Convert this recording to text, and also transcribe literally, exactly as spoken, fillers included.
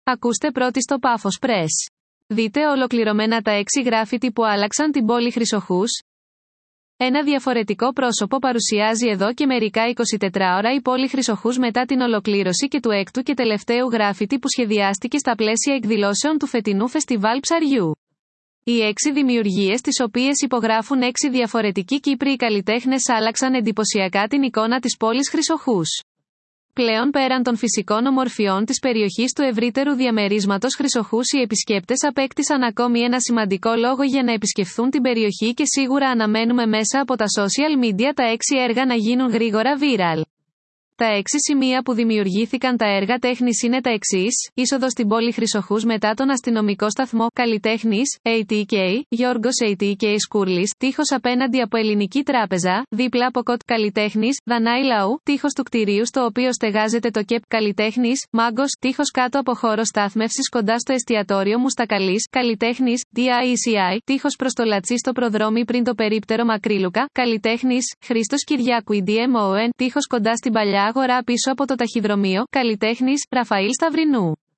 Ακούστε πρώτοι στο Πάφος Press. Δείτε ολοκληρωμένα τα έξι γκράφιτι που άλλαξαν την πόλη Χρυσοχούς. Ένα διαφορετικό πρόσωπο παρουσιάζει εδώ και μερικά εικοσιτετράωρα η πόλη Χρυσοχούς μετά την ολοκλήρωση και του έκτου και τελευταίου γκράφιτι που σχεδιάστηκε στα πλαίσια εκδηλώσεων του φετινού φεστιβάλ ψαριού. Οι έξι δημιουργίες, τις οποίες υπογράφουν έξι διαφορετικοί Κύπριοι καλλιτέχνες, άλλαξαν εντυπωσιακά την εικόνα της πόλης Χρυσοχούς. Πλέον, πέραν των φυσικών ομορφιών της περιοχής του ευρύτερου διαμερίσματος Χρυσοχούς, οι επισκέπτες απέκτησαν ακόμη ένα σημαντικό λόγο για να επισκεφθούν την περιοχή και σίγουρα αναμένουμε μέσα από τα social media τα έξι έργα να γίνουν γρήγορα viral. Τα έξι σημεία που δημιουργήθηκαν τα έργα τέχνης είναι τα εξής: είσοδος στην πόλη Χρυσοχούς μετά τον αστυνομικό σταθμό, καλλιτέχνης, έι τι κέι, Γιώργος έι τι κέι Σκούρλης, τείχος απέναντι από Ελληνική Τράπεζα, δίπλα από κοτ, καλλιτέχνης, Δανάη Λαού, τείχος του κτηρίου στο οποίο στεγάζεται το ΚΕΠ, καλλιτέχνης, Μάγκος, τείχος κάτω από χώρο στάθμευσης κοντά στο εστιατόριο Μουστακαλής, καλλιτέχνης, ντι άι ι σι άι, τείχος προς το Λατσί στο προδρόμι πριν το περίπτερο Μακρύλουκα, καλλιτέχνης, Χρήστος Κυριάκου ι ντι εμ ο εν, τείχος κοντά στην παλιά αγορά πίσω από το ταχυδρομείο, καλλιτέχνης, Ραφαήλ Σταυρινού.